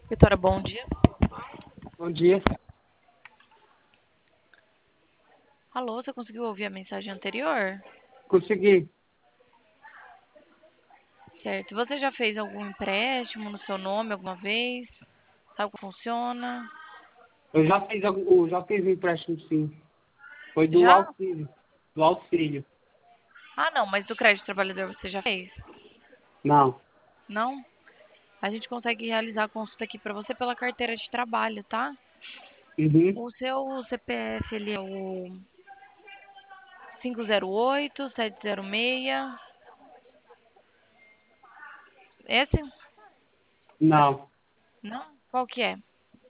Vitória, bom dia. Bom dia. Alô, você conseguiu ouvir a mensagem anterior? Consegui. Certo. Você já fez algum empréstimo no seu nome alguma vez? Sabe como funciona? Eu já fiz um empréstimo, sim. Foi do Já? auxílio. Do auxílio. Ah, não, mas do crédito trabalhador você já fez? Não. Não? A gente consegue realizar a consulta aqui para você pela carteira de trabalho, tá? Uhum. O seu CPF, ele é o 508706. Esse? Não. Não? Qual que é?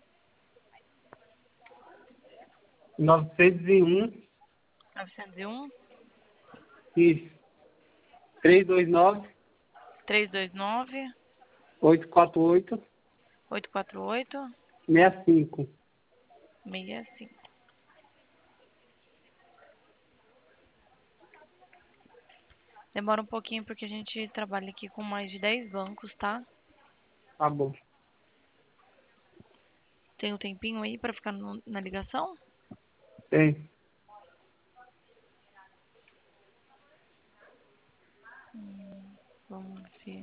901. 901 Isso. 329 329 848 848 65. 65. Demora um pouquinho porque a gente trabalha aqui com mais de 10 bancos, tá? Tá bom. Tem um tempinho aí pra ficar na ligação? Tem. Vamos ver.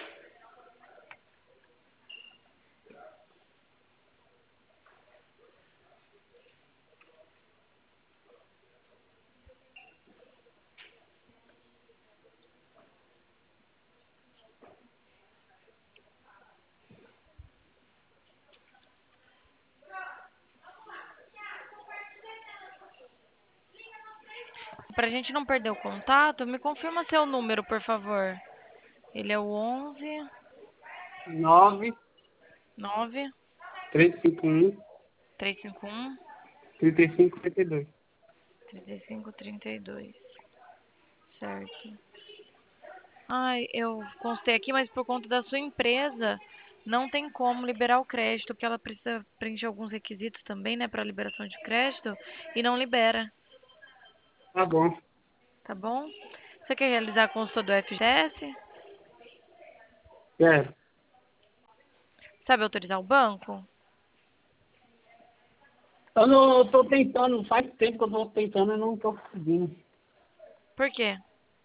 Pra gente não perder o contato, me confirma seu número, por favor. Ele é o 11 9 9 351 351 35 52. 3532. Certo. Ai, eu constei aqui, mas por conta da sua empresa, não tem como liberar o crédito, porque ela precisa preencher alguns requisitos também, né, para liberação de crédito, e não libera, Tá bom. tá bom? Você quer realizar a consulta do FGTS? Quero. Sabe autorizar o banco? Eu não tô tentando, faz tempo que eu tô tentando e não tô conseguindo. Por quê?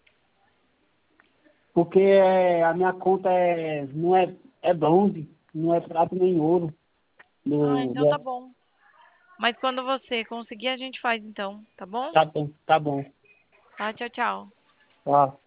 Porque a minha conta não é bronze, não é prata nem ouro. Ah, Do, então tá do, bom. Mas quando você conseguir, a gente faz então, tá bom? tá bom, tá bom. Tá, tchau, tchau. Tá.